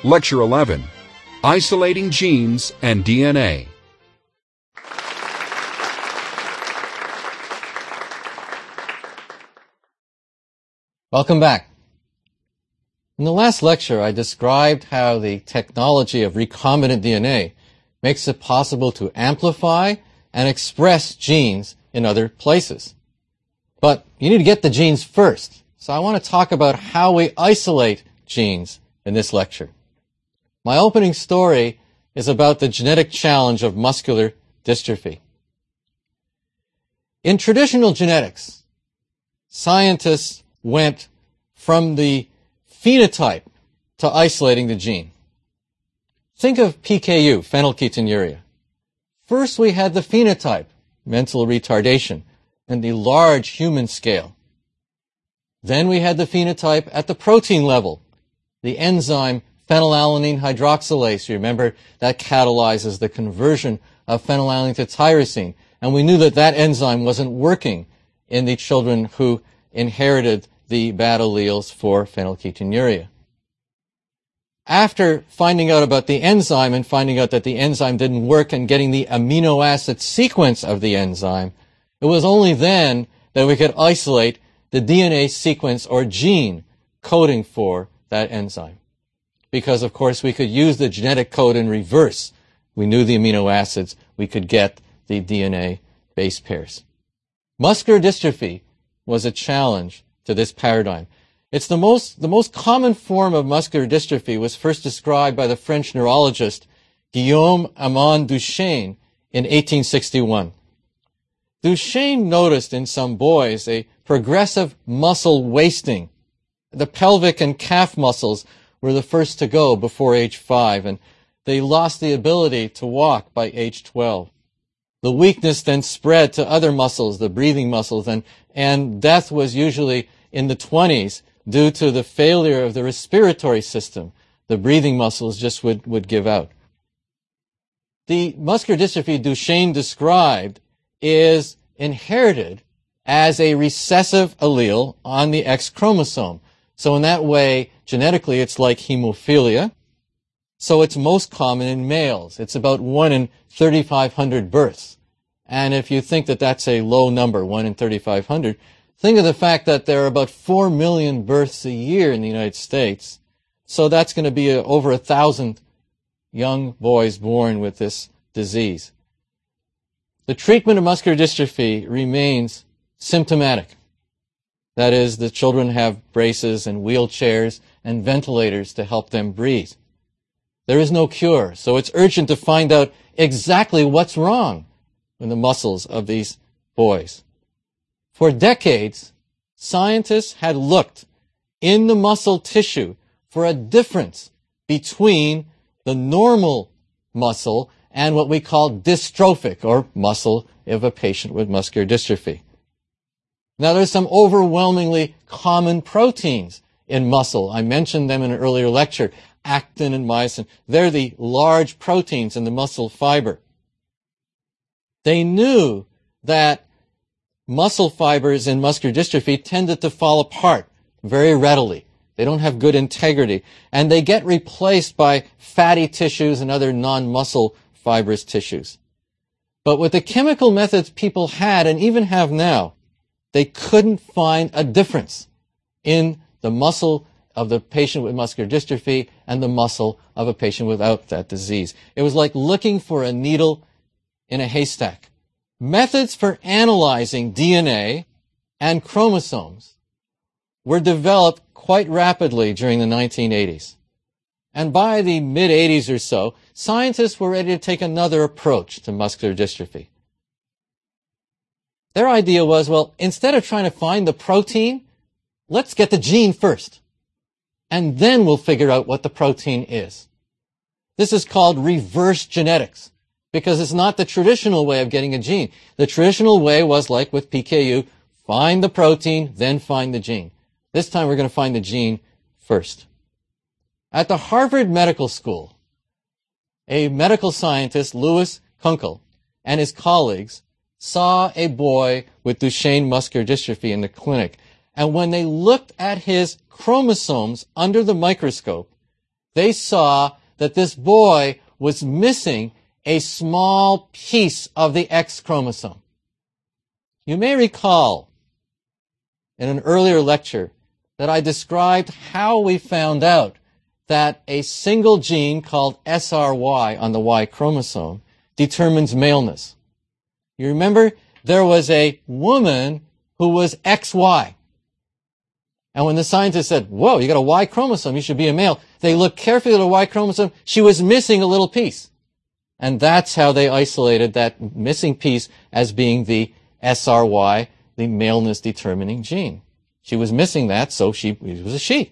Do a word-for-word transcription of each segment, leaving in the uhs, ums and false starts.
Lecture eleven, Isolating Genes and D N A. Welcome back. In the last lecture, I described how the technology of recombinant D N A makes it possible to amplify and express genes in other places. But you need to get the genes first. So I want to talk about how we isolate genes in this lecture. My opening story is about the genetic challenge of muscular dystrophy. In traditional genetics, scientists went from the phenotype to isolating the gene. Think of P K U, phenylketonuria. First we had the phenotype, mental retardation, and the large human scale. Then we had the phenotype at the protein level, the enzyme phenylalanine hydroxylase. You remember that catalyzes the conversion of phenylalanine to tyrosine. And we knew that that enzyme wasn't working in the children who inherited the bad alleles for phenylketonuria. After finding out about the enzyme and finding out that the enzyme didn't work and getting the amino acid sequence of the enzyme, it was only then that we could isolate the D N A sequence or gene coding for that enzyme. Because, of course, we could use the genetic code in reverse. We knew the amino acids. We could get the D N A base pairs. Muscular dystrophy was a challenge to this paradigm. It's the most, the most common form of muscular dystrophy was first described by the French neurologist Guillaume Aimon Duchenne in eighteen sixty-one. Duchenne noticed in some boys a progressive muscle wasting. The pelvic and calf muscles were the first to go before age five, and they lost the ability to walk by age twelve. The weakness then spread to other muscles, the breathing muscles, and, and death was usually in the twenties due to the failure of the respiratory system. The breathing muscles just would, would give out. The muscular dystrophy Duchenne described is inherited as a recessive allele on the X chromosome. So in that way, genetically, it's like hemophilia. So it's most common in males. It's about one in thirty-five hundred births. And if you think that that's a low number, one in thirty-five hundred, think of the fact that there are about four million births a year in the United States. So that's going to be a, over a thousand young boys born with this disease. The treatment of muscular dystrophy remains symptomatic. That is, the children have braces and wheelchairs and ventilators to help them breathe. There is no cure, so it's urgent to find out exactly what's wrong with the muscles of these boys. For decades, scientists had looked in the muscle tissue for a difference between the normal muscle and what we call dystrophic, or muscle of a patient with muscular dystrophy. Now, there's some overwhelmingly common proteins in muscle. I mentioned them in an earlier lecture, actin and myosin. They're the large proteins in the muscle fiber. They knew that muscle fibers in muscular dystrophy tended to fall apart very readily. They don't have good integrity, and they get replaced by fatty tissues and other non-muscle fibrous tissues. But with the chemical methods people had and even have now, they couldn't find a difference in the muscle of the patient with muscular dystrophy and the muscle of a patient without that disease. It was like looking for a needle in a haystack. Methods for analyzing D N A and chromosomes were developed quite rapidly during the nineteen eighties. And by the mid eighties or so, scientists were ready to take another approach to muscular dystrophy. Their idea was, well, instead of trying to find the protein, let's get the gene first. And then we'll figure out what the protein is. This is called reverse genetics, because it's not the traditional way of getting a gene. The traditional way was, like with P K U, find the protein, then find the gene. This time we're going to find the gene first. At the Harvard Medical School, a medical scientist, Louis Kunkel, and his colleagues saw a boy with Duchenne muscular dystrophy in the clinic. And when they looked at his chromosomes under the microscope, they saw that this boy was missing a small piece of the X chromosome. You may recall in an earlier lecture that I described how we found out that a single gene called S R Y on the Y chromosome determines maleness. You remember there was a woman who was X Y. And when the scientists said, whoa, you got a Y chromosome, you should be a male, they looked carefully at the Y chromosome, she was missing a little piece. And that's how they isolated that missing piece as being the S R Y, the maleness determining gene. She was missing that, so she it was a she.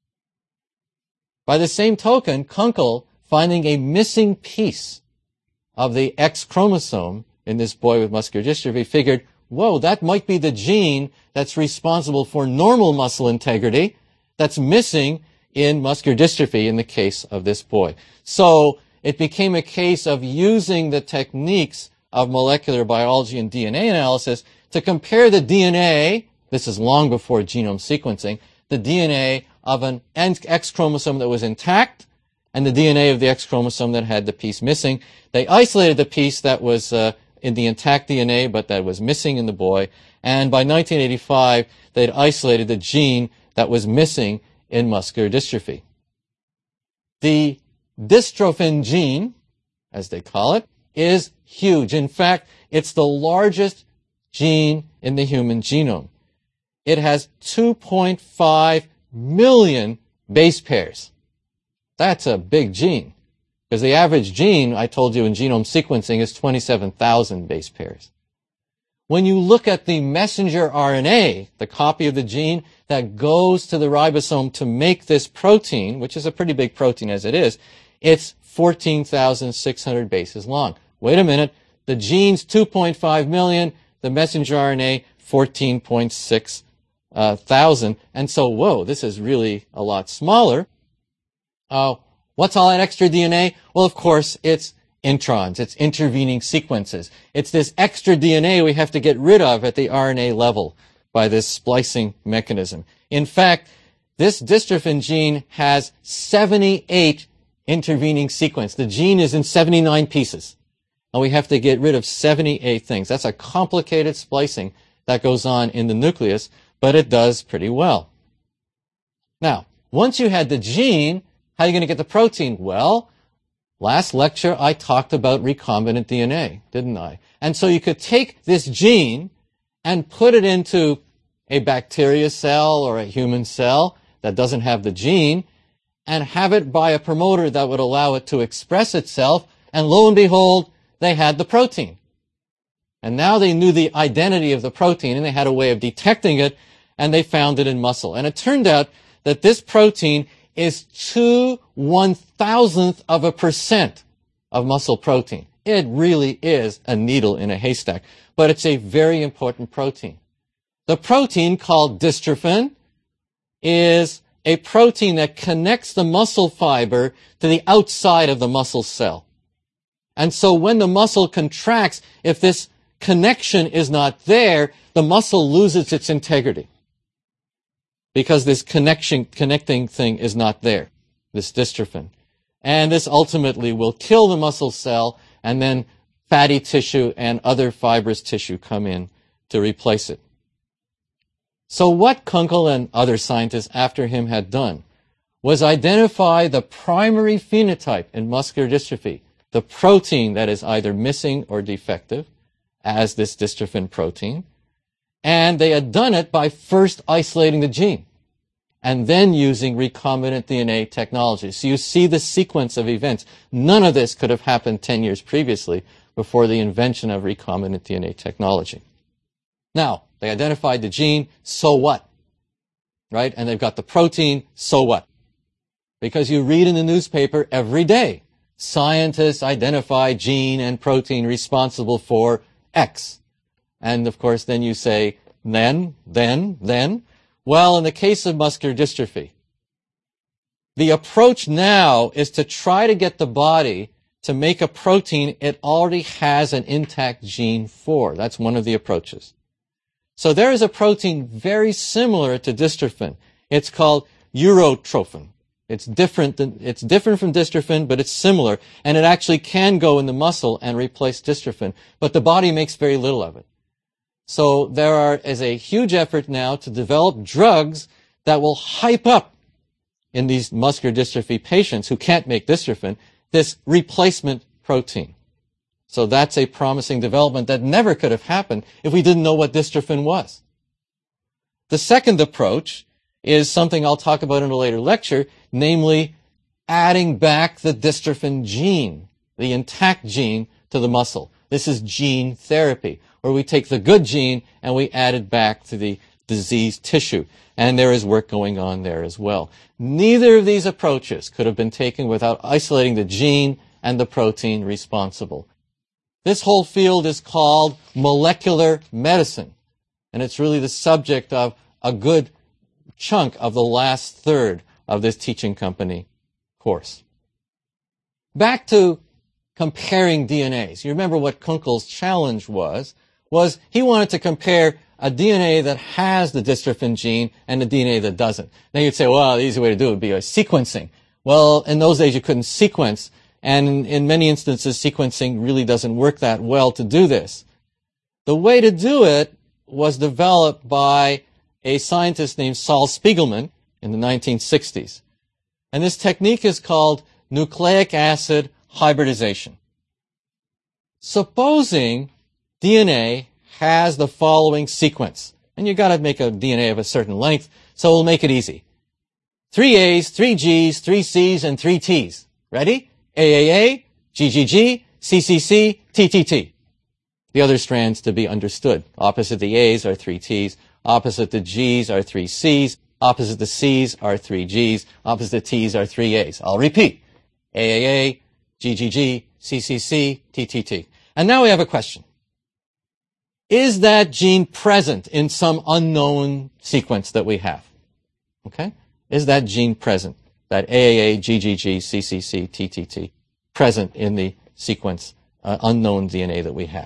By the same token, Kunkel, finding a missing piece of the X chromosome in this boy with muscular dystrophy, figured, whoa, that might be the gene that's responsible for normal muscle integrity that's missing in muscular dystrophy in the case of this boy. So it became a case of using the techniques of molecular biology and D N A analysis to compare the D N A, this is long before genome sequencing, the D N A of an X chromosome that was intact and the D N A of the X chromosome that had the piece missing. They isolated the piece that was uh, in the intact D N A but that was missing in the boy, and by nineteen eighty-five they'd isolated the gene that was missing in muscular dystrophy. The dystrophin gene, as they call it, is huge. In fact, it's the largest gene in the human genome. It has two point five million base pairs. That's a big gene, because the average gene, I told you in genome sequencing, is twenty-seven thousand base pairs. When you look at the messenger R N A, the copy of the gene that goes to the ribosome to make this protein, which is a pretty big protein as it is, it's fourteen thousand six hundred bases long. Wait a minute, the gene's two point five million, the messenger R N A fourteen point six uh, thousand, and so, whoa, this is really a lot smaller. Uh, what's all that extra D N A? Well, of course, it's introns, it's intervening sequences. It's this extra D N A we have to get rid of at the R N A level by this splicing mechanism. In fact, this dystrophin gene has seventy-eight intervening sequence. The gene is in seventy-nine pieces, and we have to get rid of seventy-eight things. That's a complicated splicing that goes on in the nucleus, but it does pretty well. Now, once you had the gene, how are you going to get the protein? Well, last lecture I talked about recombinant D N A, didn't I? And so you could take this gene and put it into a bacteria cell or a human cell that doesn't have the gene and have it by a promoter that would allow it to express itself, and lo and behold, they had the protein. And now they knew the identity of the protein, and they had a way of detecting it, and they found it in muscle. And it turned out that this protein is two one-thousandth of a percent of muscle protein. It really is a needle in a haystack, but it's a very important protein. The protein called dystrophin is a protein that connects the muscle fiber to the outside of the muscle cell. And so when the muscle contracts, if this connection is not there, the muscle loses its integrity, because this connection, connecting thing is not there, this dystrophin. And this ultimately will kill the muscle cell, and then fatty tissue and other fibrous tissue come in to replace it. So what Kunkel and other scientists after him had done was identify the primary phenotype in muscular dystrophy, the protein that is either missing or defective, as this dystrophin protein, and they had done it by first isolating the gene and then using recombinant D N A technology. So you see the sequence of events. None of this could have happened ten years previously before the invention of recombinant D N A technology. Now, they identified the gene, so what? Right? And they've got the protein, so what? Because you read in the newspaper every day, scientists identify gene and protein responsible for X. And of course, then you say, then, then, then. Well, in the case of muscular dystrophy, the approach now is to try to get the body to make a protein it already has an intact gene for. That's one of the approaches. So there is a protein very similar to dystrophin. It's called urotrophin. It's different than, it's different from dystrophin, but it's similar, and it actually can go in the muscle and replace dystrophin, but the body makes very little of it. So there are, is a huge effort now to develop drugs that will hype up in these muscular dystrophy patients who can't make dystrophin, this replacement protein. So that's a promising development that never could have happened if we didn't know what dystrophin was. The second approach is something I'll talk about in a later lecture, namely adding back the dystrophin gene, the intact gene, to the muscle. This is gene therapy, where we take the good gene and we add it back to the diseased tissue. And there is work going on there as well. Neither of these approaches could have been taken without isolating the gene and the protein responsible. This whole field is called molecular medicine, and it's really the subject of a good chunk of the last third of this teaching company course. Back to comparing D N As. You remember what Kunkel's challenge was, was he wanted to compare a D N A that has the dystrophin gene and a D N A that doesn't. Now you'd say, well, the easy way to do it would be a sequencing. Well, in those days you couldn't sequence, and in, in many instances sequencing really doesn't work that well to do this. The way to do it was developed by a scientist named Saul Spiegelman in the nineteen sixties. And this technique is called nucleic acid hybridization. Supposing D N A has the following sequence, and you gotta make a D N A of a certain length, so we'll make it easy. Three A's, three G's, three C's, and three T's. Ready? A A A, G G G, C C C, T T T. The other strands to be understood. Opposite the A's are three T's. Opposite the G's are three C's. Opposite the C's are three G's. Opposite the T's are three A's. I'll repeat. A A A, G G G, C C C, T T T. And now we have a question. Is that gene present in some unknown sequence that we have? Okay? Is that gene present? That A A A, G G G, C C C, T T T present in the sequence, uh, unknown D N A that we have?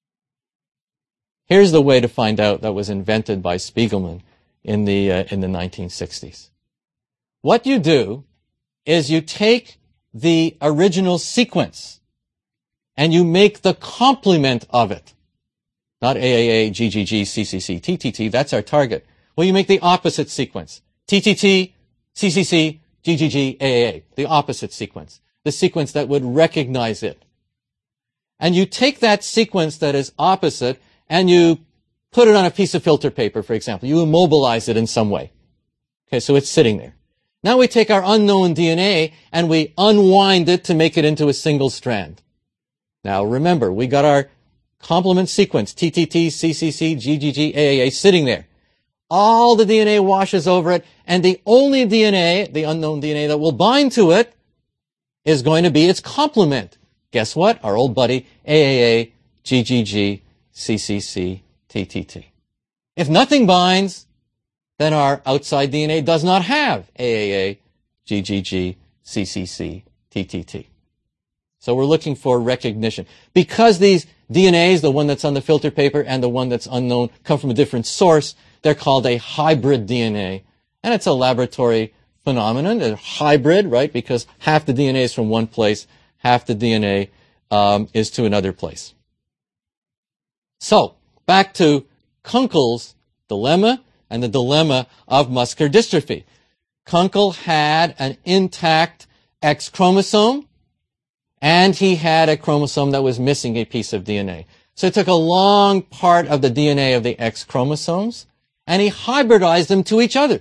Here's the way to find out that was invented by Spiegelman in the, uh, in the nineteen sixties. What you do is you take the original sequence and you make the complement of it. Not A A A, G G G, C C C, T T T, that's our target. Well, you make the opposite sequence. T T T, C C C, G G G, A A A, the opposite sequence. The sequence that would recognize it. And you take that sequence that is opposite and you put it on a piece of filter paper, for example. You immobilize it in some way. Okay, so it's sitting there. Now we take our unknown D N A and we unwind it to make it into a single strand. Now remember, we got our complement sequence, T T T, C C C, G G G, A A A, sitting there. All the D N A washes over it, and the only D N A, the unknown D N A that will bind to it, is going to be its complement. Guess what? Our old buddy, A A A, G G G, C C C, T T T. If nothing binds, then our outside D N A does not have A A A, G G G, C C C, T T T. So we're looking for recognition. Because these D N As, the one that's on the filter paper and the one that's unknown, come from a different source, they're called a hybrid D N A. And it's a laboratory phenomenon. They're hybrid, right? Because half the D N A is from one place, half the D N A um, is to another place. So, back to Kunkel's dilemma and the dilemma of muscular dystrophy. Kunkel had an intact X chromosome, and he had a chromosome that was missing a piece of D N A. So he took a long part of the D N A of the X chromosomes, and he hybridized them to each other.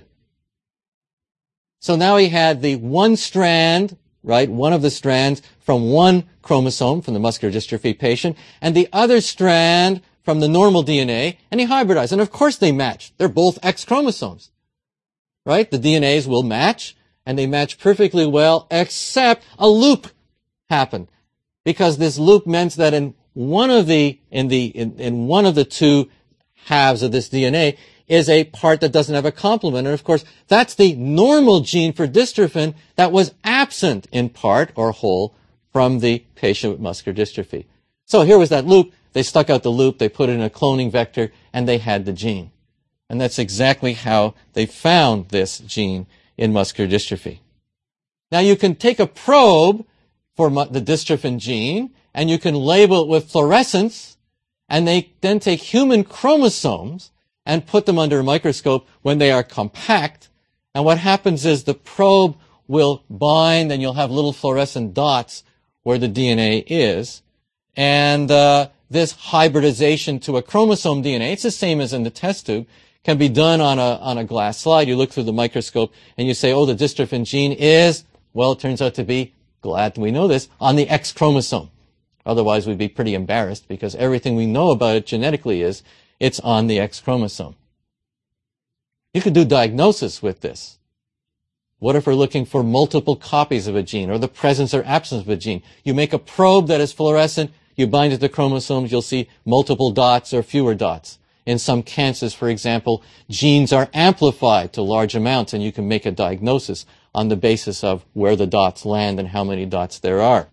So now he had the one strand, right, one of the strands from one chromosome from the muscular dystrophy patient, and the other strand from the normal D N A, and he hybridized. And of course they match. They're both X chromosomes, right? The D N As will match, and they match perfectly well, except a loop happened. Because this loop meant that in one of the, in the, in, in one of the two halves of this D N A is a part that doesn't have a complement. And of course, that's the normal gene for dystrophin that was absent in part or whole from the patient with muscular dystrophy. So here was that loop. They stuck out the loop, they put it in a cloning vector, and they had the gene. And that's exactly how they found this gene in muscular dystrophy. Now you can take a probe for the dystrophin gene, and you can label it with fluorescence, and they then take human chromosomes and put them under a microscope when they are compact. And what happens is the probe will bind, and you'll have little fluorescent dots where the D N A is. And uh, this hybridization to a chromosome D N A, it's the same as in the test tube, can be done on a, on a glass slide. You look through the microscope, and you say, oh, the dystrophin gene is, well, it turns out to be, glad we know this, on the X chromosome. Otherwise, we'd be pretty embarrassed, because everything we know about it genetically is it's on the X chromosome. You could do diagnosis with this. What if we're looking for multiple copies of a gene, or the presence or absence of a gene? You make a probe that is fluorescent, you bind it to chromosomes, you'll see multiple dots or fewer dots. In some cancers, for example, genes are amplified to large amounts, and you can make a diagnosis on the basis of where the dots land and how many dots there are.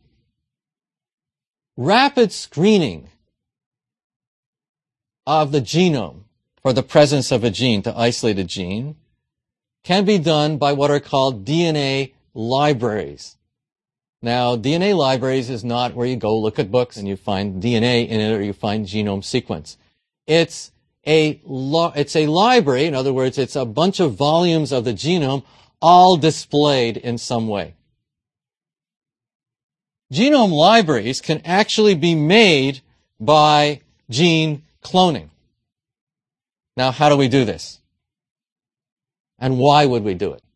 Rapid screening of the genome for the presence of a gene, to isolate a gene, can be done by what are called D N A libraries. Now, D N A libraries is not where you go look at books and you find D N A in it or you find genome sequence. It's a, it's a library, in other words, it's a bunch of volumes of the genome all displayed in some way. Genome libraries can actually be made by gene cloning. Now, how do we do this? And why would we do it?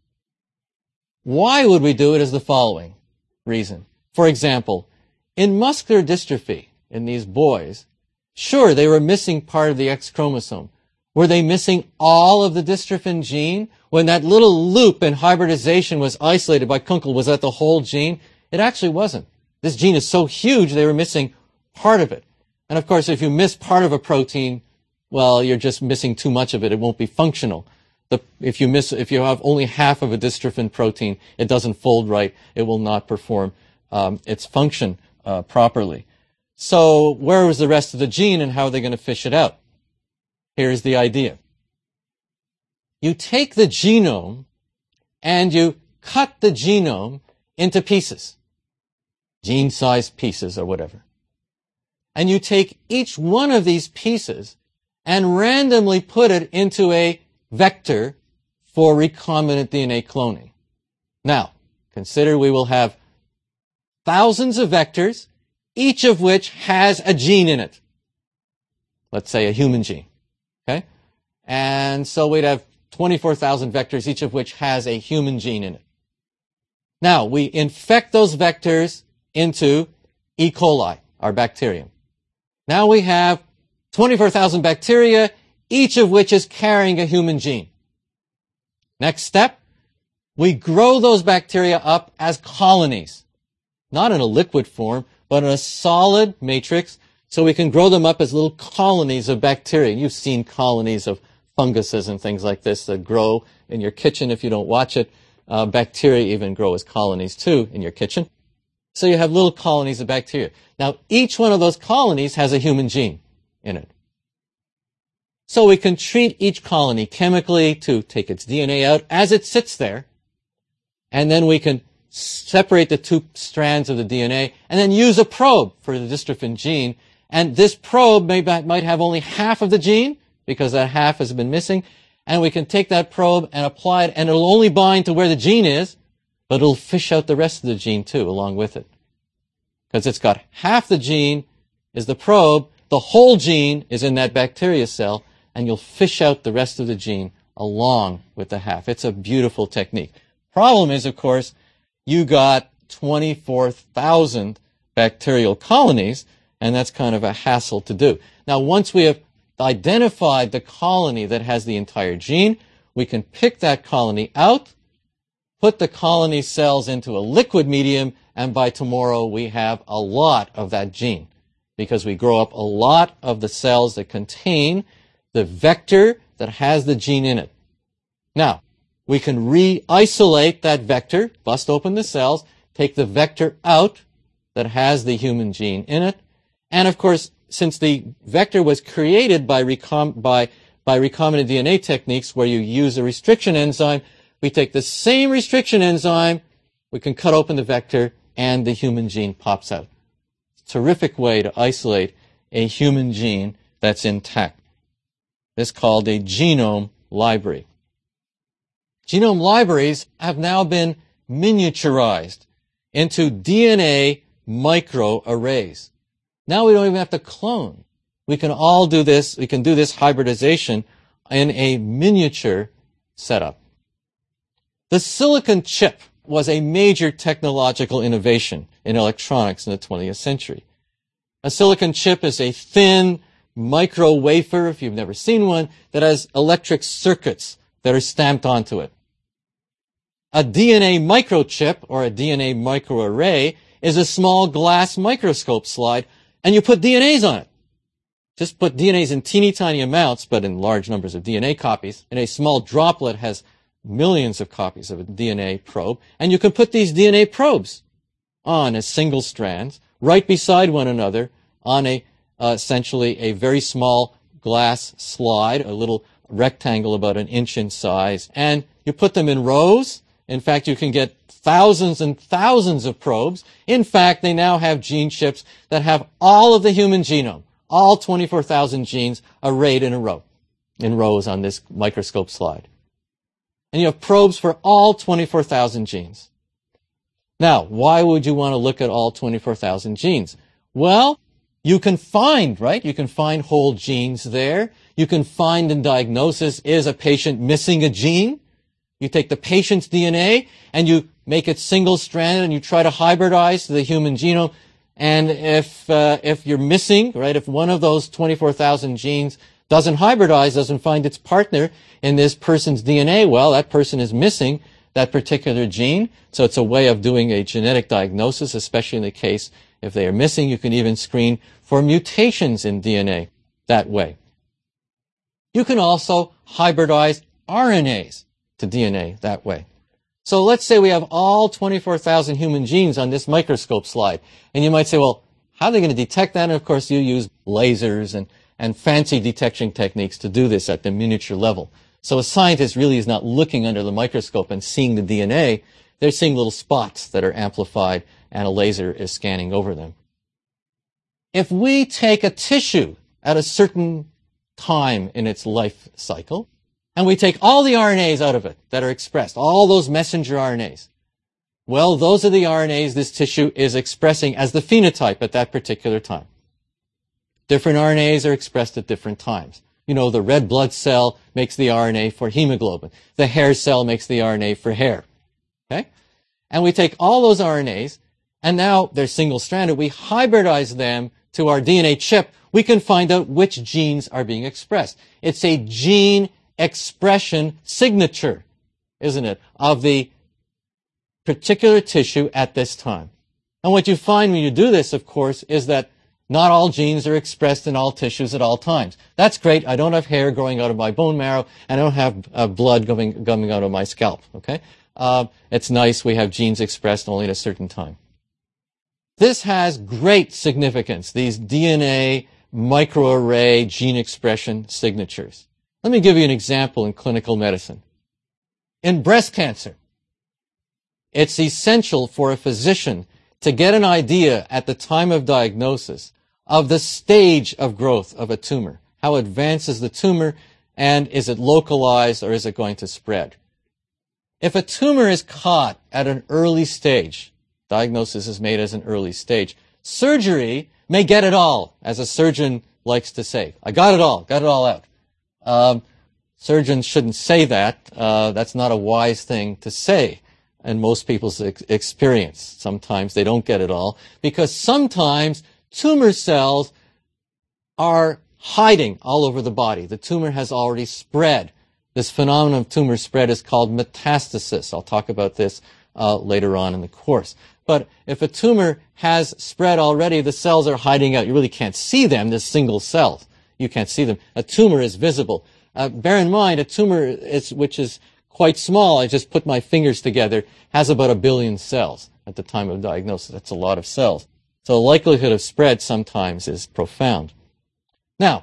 Why would we do it is the following reason. For example, in muscular dystrophy, in these boys, sure, they were missing part of the X chromosome. Were they missing all of the dystrophin gene? When that little loop in hybridization was isolated by Kunkel, was that the whole gene? It actually wasn't. This gene is so huge, they were missing part of it. And of course, if you miss part of a protein, well, you're just missing too much of it. It won't be functional. The, if you miss, if you have only half of a dystrophin protein, it doesn't fold right. It will not perform um, its function uh, properly. So where was the rest of the gene, and how are they going to fish it out? Here's the idea. You take the genome and you cut the genome into pieces, gene-sized pieces or whatever. And you take each one of these pieces and randomly put it into a vector for recombinant D N A cloning. Now, consider we will have thousands of vectors, each of which has a gene in it. Let's say a human gene. Okay? And so we'd have twenty-four thousand vectors, each of which has a human gene in it. Now, we infect those vectors into E. coli, our bacterium. Now we have twenty-four thousand bacteria, each of which is carrying a human gene. Next step, we grow those bacteria up as colonies. Not in a liquid form, but in a solid matrix, so we can grow them up as little colonies of bacteria. You've seen colonies of funguses and things like this that grow in your kitchen if you don't watch it. Uh, bacteria even grow as colonies too in your kitchen. So you have little colonies of bacteria. Now, each one of those colonies has a human gene in it. So we can treat each colony chemically to take its D N A out as it sits there, and then we can separate the two strands of the D N A and then use a probe for the dystrophin gene. And this probe may, might have only half of the gene because that half has been missing. And we can take that probe and apply it, and it'll only bind to where the gene is, but it'll fish out the rest of the gene too along with it. Because it's got half the gene is the probe, the whole gene is in that bacteria cell, and you'll fish out the rest of the gene along with the half. It's a beautiful technique. Problem is, of course, you got twenty-four thousand bacterial colonies, and that's kind of a hassle to do. Now, once we have identified the colony that has the entire gene, we can pick that colony out, put the colony cells into a liquid medium, and by tomorrow we have a lot of that gene because we grow up a lot of the cells that contain the vector that has the gene in it. Now, we can re-isolate that vector, bust open the cells, take the vector out that has the human gene in it, and of course, since the vector was created by, recom by, by recombinant D N A techniques where you use a restriction enzyme, we take the same restriction enzyme we can cut open the vector and the human gene pops out. Terrific way to isolate a human gene that's intact. This is called a genome library. Genome libraries have now been miniaturized into D N A microarrays. Now we don't even have to clone. We can all do this, we can do this hybridization in a miniature setup. The silicon chip was a major technological innovation in electronics in the twentieth century. A silicon chip is a thin micro wafer, if you've never seen one, that has electric circuits that are stamped onto it. A D N A microchip, or a D N A microarray, is a small glass microscope slide, and you put D N As on it. Just put D N As in teeny tiny amounts, but in large numbers of D N A copies, and a small droplet has millions of copies of a D N A probe, and you can put these D N A probes on as single strands, right beside one another, on a uh, essentially a very small glass slide, a little rectangle about an inch in size, and you put them in rows. In fact, you can get thousands and thousands of probes. In fact, they now have gene chips that have all of the human genome, all twenty-four thousand genes arrayed in a row, in rows on this microscope slide. And you have probes for all twenty-four thousand genes. Now, why would you want to look at all twenty-four thousand genes? Well, you can find, right? You can find whole genes there. You can find in diagnosis, is a patient missing a gene? You take the patient's D N A and you make it single-stranded and you try to hybridize the human genome. And if, uh, if you're missing, right, if one of those twenty-four thousand genes doesn't hybridize, doesn't find its partner in this person's D N A, well, that person is missing that particular gene. So it's a way of doing a genetic diagnosis, especially in the case if they are missing. You can even screen for mutations in D N A that way. You can also hybridize R N As to D N A that way. So let's say we have all twenty-four thousand human genes on this microscope slide. And you might say, well, how are they going to detect that? And of course, you use lasers and, and fancy detection techniques to do this at the miniature level. So a scientist really is not looking under the microscope and seeing the D N A. They're seeing little spots that are amplified and a laser is scanning over them. If we take a tissue at a certain time in its life cycle, and we take all the R N As out of it that are expressed, all those messenger R N As, well, those are the R N As this tissue is expressing as the phenotype at that particular time. Different R N As are expressed at different times. You know, the red blood cell makes the R N A for hemoglobin. The hair cell makes the R N A for hair. Okay? And we take all those R N As, and now they're single-stranded. We hybridize them to our D N A chip. We can find out which genes are being expressed. It's a gene expression signature, isn't it, of the particular tissue at this time. And what you find when you do this, of course, is that not all genes are expressed in all tissues at all times. That's great. I don't have hair growing out of my bone marrow, and I don't have uh, blood coming, coming out of my scalp, okay? Uh, it's nice we have genes expressed only at a certain time. This has great significance, these D N A microarray gene expression signatures. Let me give you an example in clinical medicine. In breast cancer, it's essential for a physician to get an idea at the time of diagnosis of the stage of growth of a tumor. How advanced is the tumor, and is it localized or is it going to spread? If a tumor is caught at an early stage, diagnosis is made as an early stage, surgery may get it all, as a surgeon likes to say. I got it all, got it all out. Um, surgeons shouldn't say that. Uh, that's not a wise thing to say in most people's ex experience. Sometimes they don't get it all, because sometimes tumor cells are hiding all over the body. The tumor has already spread. This phenomenon of tumor spread is called metastasis. I'll talk about this uh, later on in the course. But if a tumor has spread already, the cells are hiding out. You really can't see them, they're single cells. You can't see them. A tumor is visible. Uh, bear in mind, a tumor, is, which is quite small, I just put my fingers together, has about a billion cells at the time of diagnosis. That's a lot of cells. So the likelihood of spread sometimes is profound. Now,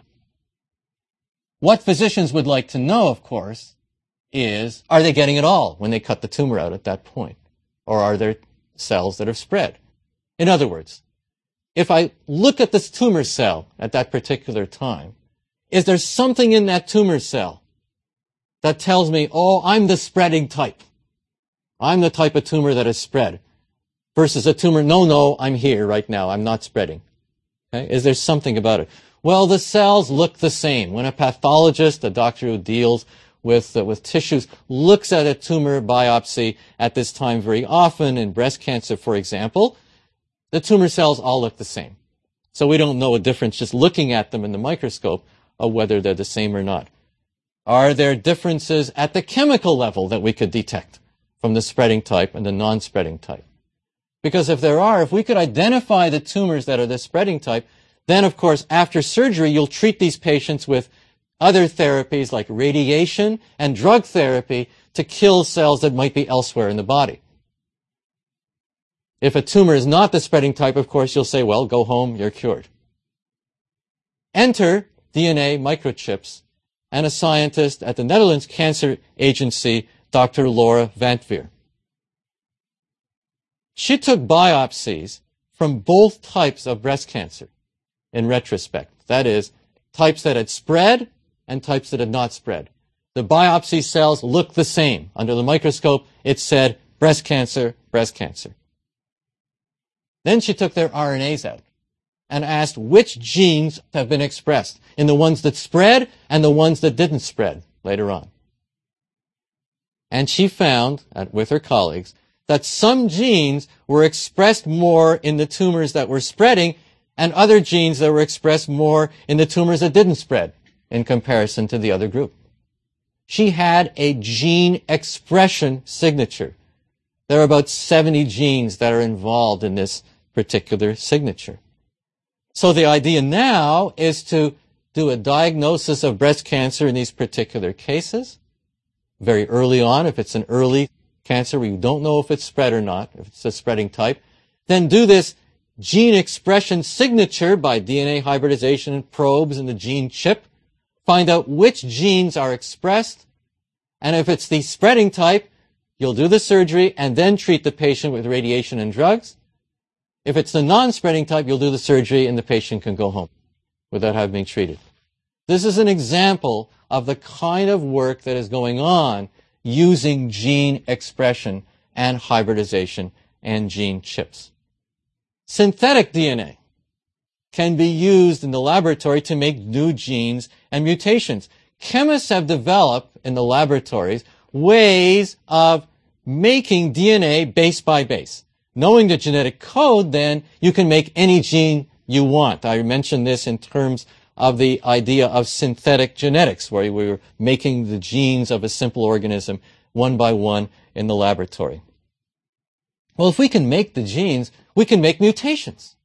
what physicians would like to know, of course, is, are they getting it all when they cut the tumor out at that point? or are there cells that have spread? In other words, if I look at this tumor cell at that particular time, is there something in that tumor cell that tells me, oh, I'm the spreading type. I'm the type of tumor that is spread. Versus a tumor, no, no, I'm here right now. I'm not spreading. Okay? Is there something about it? Well, the cells look the same. When a pathologist, a doctor who deals with, uh, with tissues, looks at a tumor biopsy at this time very often, in breast cancer, for example, the tumor cells all look the same. So we don't know a difference just looking at them in the microscope of whether they're the same or not. Are there differences at the chemical level that we could detect from the spreading type and the non-spreading type? Because if there are, if we could identify the tumors that are the spreading type, then of course after surgery you'll treat these patients with other therapies like radiation and drug therapy to kill cells that might be elsewhere in the body. If a tumor is not the spreading type, of course, you'll say, well, go home, you're cured. Enter D N A microchips and a scientist at the Netherlands Cancer Agency, Doctor Laura Vantveer. She took biopsies from both types of breast cancer in retrospect. That is, types that had spread and types that had not spread. The biopsy cells looked the same. Under the microscope, it said breast cancer, breast cancer. Then she took their R N As out and asked which genes have been expressed in the ones that spread and the ones that didn't spread later on. And she found, with her colleagues, that some genes were expressed more in the tumors that were spreading and other genes that were expressed more in the tumors that didn't spread in comparison to the other group. She had a gene expression signature. There are about seventy genes that are involved in this particular signature. So the idea now is to do a diagnosis of breast cancer in these particular cases very early on. If it's an early cancer where you don't know if it's spread or not, if it's a spreading type, then do this gene expression signature by D N A hybridization and probes in the gene chip. Find out which genes are expressed, and if it's the spreading type, you'll do the surgery and then treat the patient with radiation and drugs. If it's the non-spreading type, you'll do the surgery and the patient can go home without having been treated. This is an example of the kind of work that is going on using gene expression and hybridization and gene chips. Synthetic D N A can be used in the laboratory to make new genes and mutations. Chemists have developed in the laboratories ways of making D N A base by base. Knowing the genetic code, then, you can make any gene you want. I mentioned this in terms of the idea of synthetic genetics, where we were making the genes of a simple organism one by one in the laboratory. Well, if we can make the genes, we can make mutations.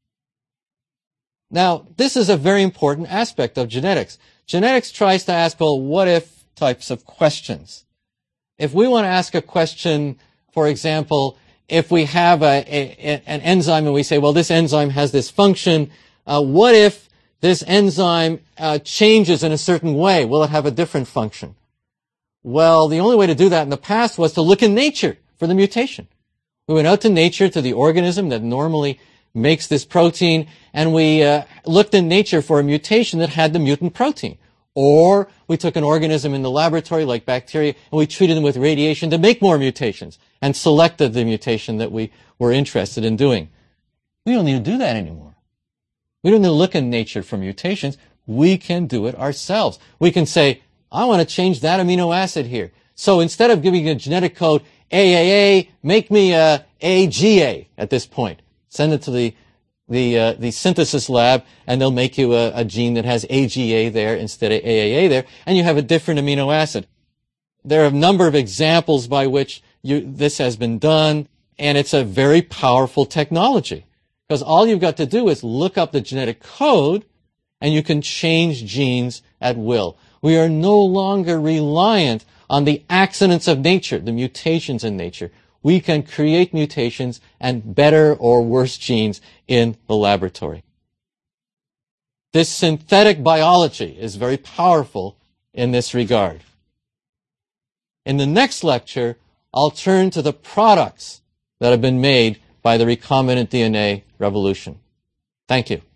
Now, this is a very important aspect of genetics. Genetics tries to ask, well, what if types of questions. If we want to ask a question, for example, if we have a, a, an enzyme and we say, well, this enzyme has this function, uh, what if this enzyme uh, changes in a certain way? Will it have a different function? Well, the only way to do that in the past was to look in nature for the mutation. We went out to nature, to the organism that normally makes this protein, and we uh, looked in nature for a mutation that had the mutant protein. Or we took an organism in the laboratory, like bacteria, and we treated them with radiation to make more mutations and selected the mutation that we were interested in doing. We don't need to do that anymore. We don't need to look in nature for mutations. We can do it ourselves. We can say, I want to change that amino acid here. So instead of giving a genetic code A A A, make me a A G A at this point. Send it to the the uh, the synthesis lab, and they'll make you a, a gene that has A G A there instead of A A A there, and you have a different amino acid. There are a number of examples by which you, this has been done, and it's a very powerful technology, because all you've got to do is look up the genetic code, and you can change genes at will. We are no longer reliant on the accidents of nature, the mutations in nature. We can create mutations and better or worse genes in the laboratory. This synthetic biology is very powerful in this regard. In the next lecture, I'll turn to the products that have been made by the recombinant D N A revolution. Thank you.